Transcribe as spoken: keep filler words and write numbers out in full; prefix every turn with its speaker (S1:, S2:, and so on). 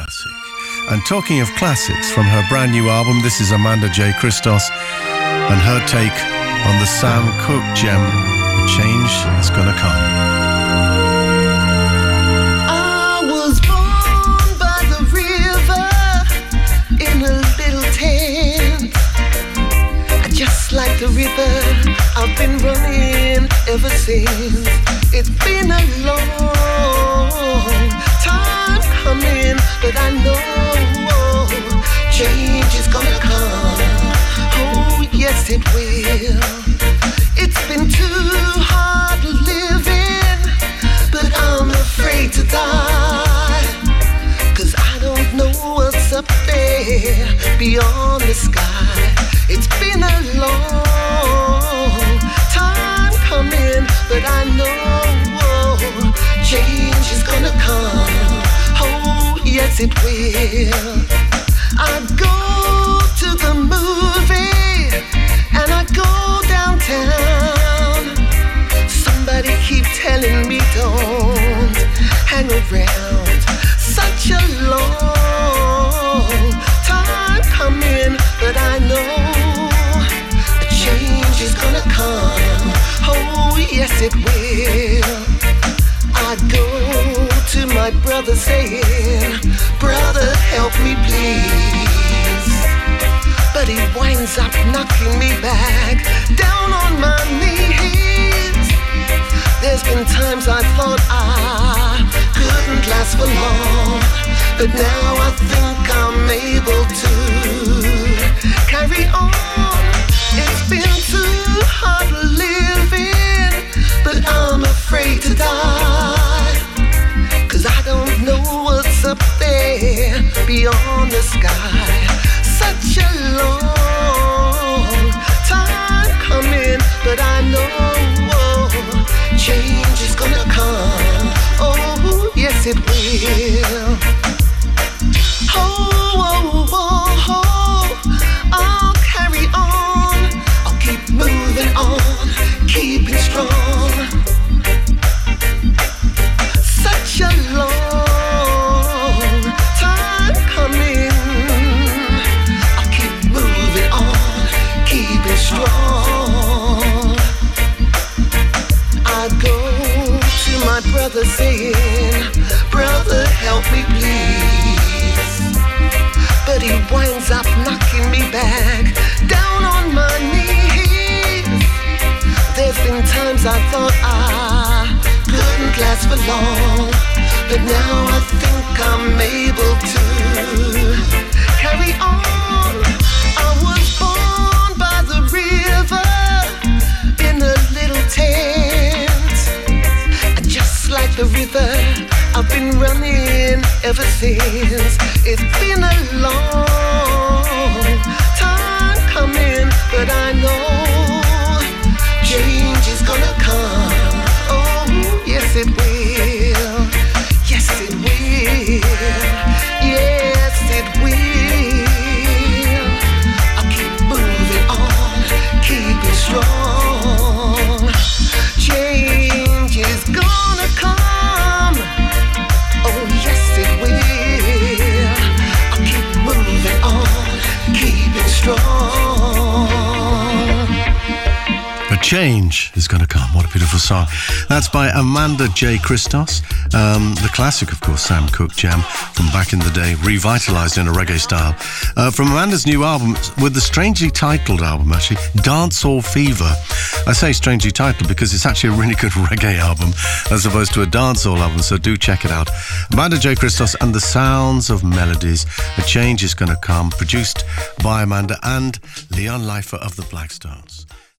S1: classic. And talking of classics, from her brand new album, this is Amanda J. Christos and her take on the Sam Cooke gem, "A Change Is Gonna Come."
S2: I was born by the river in a little tent. Just like the river, I've been running ever since. It's been a long time coming, but I know change is gonna come. Oh, yes it will. It's been too hard living, but I'm afraid to die, 'cause I don't know what's up there beyond the sky. It's been a long time coming, but I know change is gonna come. Oh, yes it will. I go to the movie and I go downtown. Somebody keep telling me don't hang around. Such a long time coming, but I know a change is gonna come. Oh, yes it will. I go to my brother saying, "Brother, help me please." But he winds up knocking me back down on my knees. There's been times I thought I couldn't last for long, but now I think I'm able to carry on. It's been too hard living, but I'm afraid to die, 'cause I don't know what's up there beyond the sky. Such a long time coming, but I know change is gonna come. Oh, yes it will. Oh, oh, oh, oh, I'll carry on. I'll keep moving on, keeping strong. Such a long time coming. I'll keep moving on, keeping strong. I go to my brother saying, "Brother, help me please." But he winds up knocking me back down on my knees. There's been times I thought I couldn't last for long, but now I think I'm able to carry on. I was born by the river in a little tent, and just like the river, I've been running ever since. It's been a long time coming, but I know change is gonna come. Oh, yes it will. Yes it will. Yes it will. I'll keep moving on, keeping strong. Change is gonna come. Oh, yes it will. I'll keep moving on, keeping strong.
S1: A change is going to come. What a beautiful song. That's by Amanda J. Christos. Um, the classic, of course, Sam Cooke jam from back in the day, revitalised in a reggae style. Uh, from Amanda's new album, with the strangely titled album, actually, Dancehall Fever. I say strangely titled because it's actually a really good reggae album as opposed to a dancehall album, so do check it out. Amanda J. Christos and the Sounds of Melodies. A Change is going to come, produced by Amanda and Leon Leifer of the Blackstones.